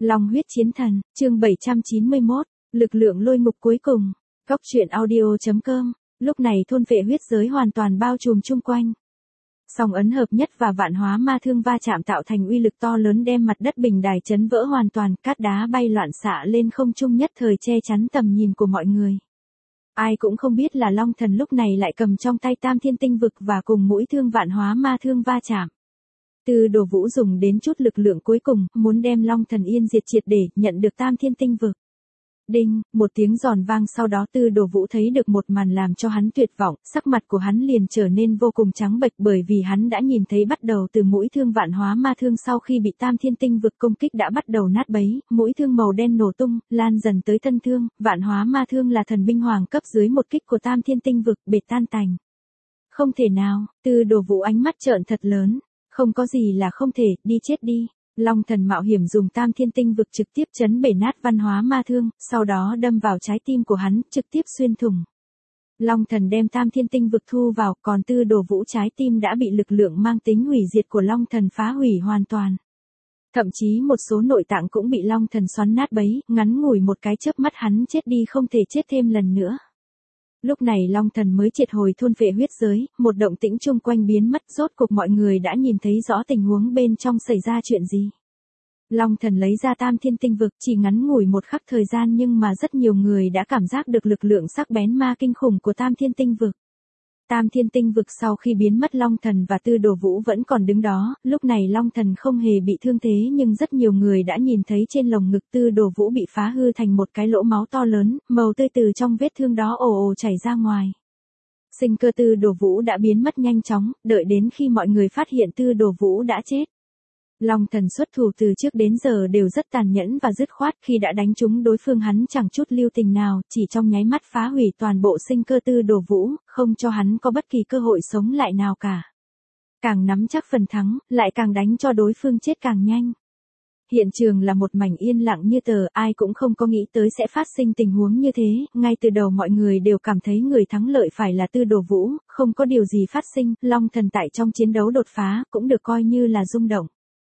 Long huyết chiến thần, chương 791, lực lượng lôi ngục cuối cùng. Góc truyện audio.com. Lúc này thôn vệ huyết giới hoàn toàn bao trùm chung quanh. Song ấn hợp nhất và vạn hóa ma thương va chạm tạo thành uy lực to lớn đem mặt đất bình đài chấn vỡ hoàn toàn, cát đá bay loạn xạ lên không trung nhất thời che chắn tầm nhìn của mọi người. Ai cũng không biết là Long Thần lúc này lại cầm trong tay Tam Thiên Tinh Vực và cùng mũi thương vạn hóa ma thương va chạm. Tư Đồ Vũ dùng đến chút lực lượng cuối cùng, muốn đem Long Thần yên diệt triệt để nhận được Tam Thiên Tinh Vực. Đinh, một tiếng giòn vang sau đó Tư Đồ Vũ thấy được một màn làm cho hắn tuyệt vọng, sắc mặt của hắn liền trở nên vô cùng trắng bệch bởi vì hắn đã nhìn thấy bắt đầu từ mũi thương vạn hóa ma thương sau khi bị Tam Thiên Tinh Vực công kích đã bắt đầu nát bấy, mũi thương màu đen nổ tung, lan dần tới thân thương, vạn hóa ma thương là thần binh hoàng cấp dưới một kích của Tam Thiên Tinh Vực bệt tan tành. Không thể nào, Tư Đồ Vũ ánh mắt trợn thật lớn, không có gì là không thể, đi chết đi. Long Thần mạo hiểm dùng Tam Thiên Tinh Vực trực tiếp chấn bể nát văn hóa ma thương, sau đó đâm vào trái tim của hắn, trực tiếp xuyên thủng. Long Thần đem Tam Thiên Tinh Vực thu vào, còn Tư Đồ Vũ trái tim đã bị lực lượng mang tính hủy diệt của Long Thần phá hủy hoàn toàn. Thậm chí một số nội tạng cũng bị Long Thần xoắn nát bấy, ngắn ngủi một cái chớp mắt hắn chết đi không thể chết thêm lần nữa. Lúc này Long Thần mới triệt hồi thôn vệ huyết giới, một động tĩnh chung quanh biến mất, rốt cuộc mọi người đã nhìn thấy rõ tình huống bên trong xảy ra chuyện gì. Long Thần lấy ra Tam Thiên Tinh Vực chỉ ngắn ngủi một khắc thời gian nhưng mà rất nhiều người đã cảm giác được lực lượng sắc bén ma kinh khủng của Tam Thiên Tinh Vực. Tam Thiên Tinh Vực sau khi biến mất Long Thần và Tư Đồ Vũ vẫn còn đứng đó, lúc này Long Thần không hề bị thương thế nhưng rất nhiều người đã nhìn thấy trên lồng ngực Tư Đồ Vũ bị phá hư thành một cái lỗ máu to lớn, màu tươi từ trong vết thương đó ồ ồ chảy ra ngoài. Sinh cơ Tư Đồ Vũ đã biến mất nhanh chóng, đợi đến khi mọi người phát hiện Tư Đồ Vũ đã chết. Long Thần xuất thủ từ trước đến giờ đều rất tàn nhẫn và dứt khoát, khi đã đánh trúng đối phương hắn chẳng chút lưu tình nào, chỉ trong nháy mắt phá hủy toàn bộ sinh cơ Tư Đồ Vũ, không cho hắn có bất kỳ cơ hội sống lại nào cả. Càng nắm chắc phần thắng, lại càng đánh cho đối phương chết càng nhanh. Hiện trường là một mảnh yên lặng như tờ, ai cũng không có nghĩ tới sẽ phát sinh tình huống như thế, ngay từ đầu mọi người đều cảm thấy người thắng lợi phải là Tư Đồ Vũ, không có điều gì phát sinh, Long Thần tại trong chiến đấu đột phá, cũng được coi như là rung động.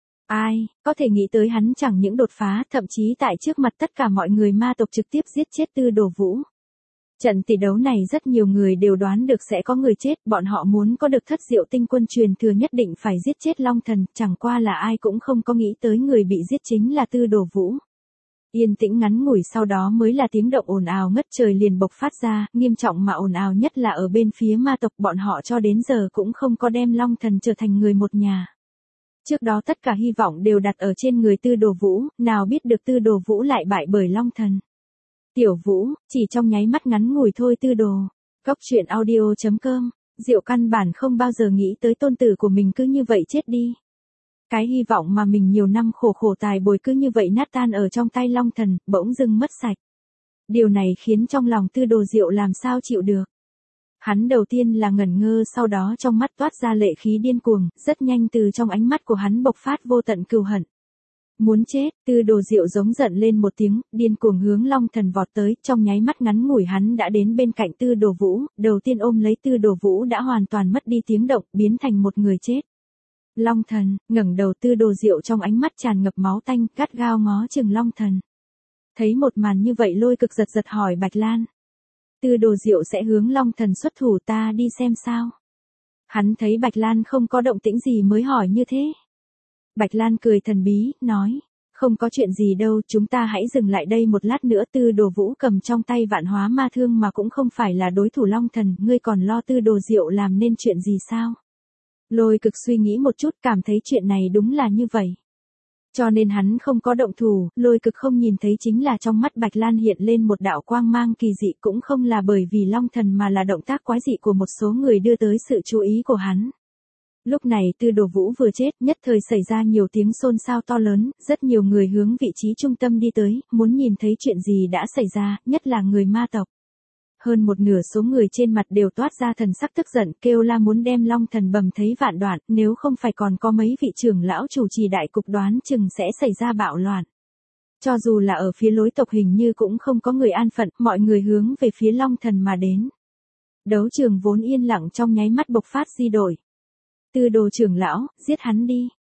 Ai, có thể nghĩ tới hắn chẳng những đột phá, thậm chí tại trước mặt tất cả mọi người ma tộc trực tiếp giết chết Tư Đồ Vũ. Trận tỷ đấu này rất nhiều người đều đoán được sẽ có người chết, bọn họ muốn có được thất diệu tinh quân truyền thừa nhất định phải giết chết Long Thần, chẳng qua là ai cũng không có nghĩ tới người bị giết chính là Tư Đồ Vũ. Yên tĩnh ngắn ngủi sau đó mới là tiếng động ồn ào ngất trời liền bộc phát ra, nghiêm trọng mà ồn ào nhất là ở bên phía ma tộc, bọn họ cho đến giờ cũng không có đem Long Thần trở thành người một nhà. Trước đó tất cả hy vọng đều đặt ở trên người Tư Đồ Vũ, nào biết được Tư Đồ Vũ lại bại bởi Long Thần. Tiểu Vũ, chỉ trong nháy mắt ngắn ngủi thôi Tư Đồ. Góc truyện audio.com, Diệu căn bản không bao giờ nghĩ tới tôn tử của mình cứ như vậy chết đi. Cái hy vọng mà mình nhiều năm khổ khổ tài bồi cứ như vậy nát tan ở trong tay Long Thần, bỗng dưng mất sạch. Điều này khiến trong lòng Tư Đồ Diệu làm sao chịu được. Hắn đầu tiên là ngẩn ngơ, sau đó trong mắt toát ra lệ khí điên cuồng, rất nhanh từ trong ánh mắt của hắn bộc phát vô tận cừu hận. Muốn chết, Tư Đồ Diệu giống giận lên một tiếng, điên cuồng hướng Long Thần vọt tới, trong nháy mắt ngắn ngủi hắn đã đến bên cạnh Tư Đồ Vũ, đầu tiên ôm lấy Tư Đồ Vũ đã hoàn toàn mất đi tiếng động, biến thành một người chết. Long Thần, ngẩng đầu Tư Đồ Diệu trong ánh mắt tràn ngập máu tanh, gắt gao ngó chừng Long Thần. Thấy một màn như vậy Lôi Cực giật giật hỏi Bạch Lan. Tư Đồ Diệu sẽ hướng Long Thần xuất thủ, ta đi xem sao. Hắn thấy Bạch Lan không có động tĩnh gì mới hỏi như thế. Bạch Lan cười thần bí, nói, không có chuyện gì đâu, chúng ta hãy dừng lại đây một lát nữa. Tư Đồ Vũ cầm trong tay vạn hóa ma thương mà cũng không phải là đối thủ Long Thần, ngươi còn lo Tư Đồ Diệu làm nên chuyện gì sao? Lôi Cực suy nghĩ một chút cảm thấy chuyện này đúng là như vậy. Cho nên hắn không có động thủ, Lôi Cực không nhìn thấy chính là trong mắt Bạch Lan hiện lên một đạo quang mang kỳ dị, cũng không là bởi vì Long Thần mà là động tác quái dị của một số người đưa tới sự chú ý của hắn. Lúc này Tư Đồ Vũ vừa chết, nhất thời xảy ra nhiều tiếng xôn xao to lớn, rất nhiều người hướng vị trí trung tâm đi tới, muốn nhìn thấy chuyện gì đã xảy ra, nhất là người ma tộc. Hơn một nửa số người trên mặt đều toát ra thần sắc tức giận, kêu la muốn đem Long Thần bầm thấy vạn đoạn, nếu không phải còn có mấy vị trưởng lão chủ trì đại cục đoán chừng sẽ xảy ra bạo loạn. Cho dù là ở phía lối tộc hình như cũng không có người an phận, mọi người hướng về phía Long Thần mà đến. Đấu trường vốn yên lặng trong nháy mắt bộc phát di đổi. Tư Đồ trưởng lão, giết hắn đi.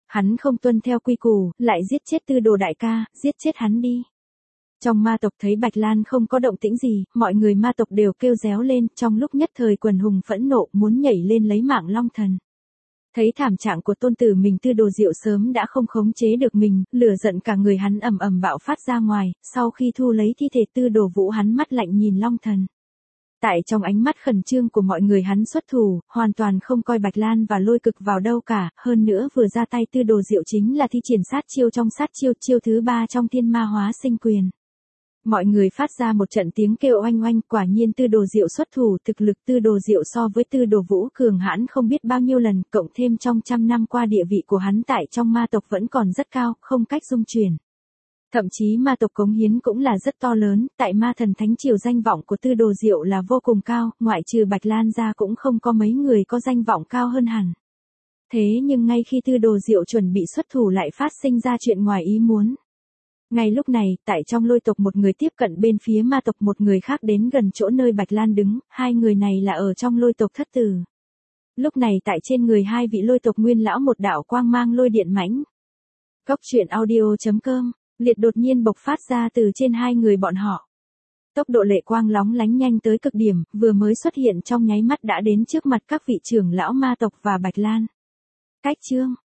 Hắn không tuân theo quy củ, lại giết chết Tư Đồ đại ca, giết chết hắn đi. Trong ma tộc thấy Bạch Lan không có động tĩnh gì, mọi người ma tộc đều kêu réo lên, trong lúc nhất thời quần hùng phẫn nộ muốn nhảy lên lấy mạng Long Thần. Thấy thảm trạng của tôn tử mình Tư Đồ Diệu sớm đã không khống chế được mình, lửa giận cả người hắn ầm ầm bạo phát ra ngoài, sau khi thu lấy thi thể Tư Đồ Vũ hắn mắt lạnh nhìn Long Thần. Tại trong ánh mắt khẩn trương của mọi người hắn xuất thủ, hoàn toàn không coi Bạch Lan và Lôi Cực vào đâu cả, hơn nữa vừa ra tay Tư Đồ Diệu chính là thi triển sát chiêu trong sát chiêu, chiêu thứ 3 trong Thiên Ma Hóa Sinh Quyền. Mọi người phát ra một trận tiếng kêu oanh oanh, quả nhiên Tư Đồ Diệu xuất thủ, thực lực Tư Đồ Diệu so với Tư Đồ Vũ cường hãn không biết bao nhiêu lần, cộng thêm trong trăm năm qua địa vị của hắn tại trong ma tộc vẫn còn rất cao, không cách dung chuyển. Thậm chí ma tộc cống hiến cũng là rất to lớn, tại ma thần thánh triều danh vọng của Tư Đồ Diệu là vô cùng cao, ngoại trừ Bạch Lan ra cũng không có mấy người có danh vọng cao hơn hẳn. Thế nhưng ngay khi Tư Đồ Diệu chuẩn bị xuất thủ lại phát sinh ra chuyện ngoài ý muốn. Ngay lúc này, tại trong Lôi tộc một người tiếp cận bên phía ma tộc, một người khác đến gần chỗ nơi Bạch Lan đứng, hai người này là ở trong Lôi tộc thất tử. Lúc này tại trên người hai vị Lôi tộc nguyên lão một đạo quang mang lôi điện mãnh. Góc truyện audio.com, liệt đột nhiên bộc phát ra từ trên hai người bọn họ. Tốc độ lệ quang lóng lánh nhanh tới cực điểm, vừa mới xuất hiện trong nháy mắt đã đến trước mặt các vị trưởng lão ma tộc và Bạch Lan. Cách chương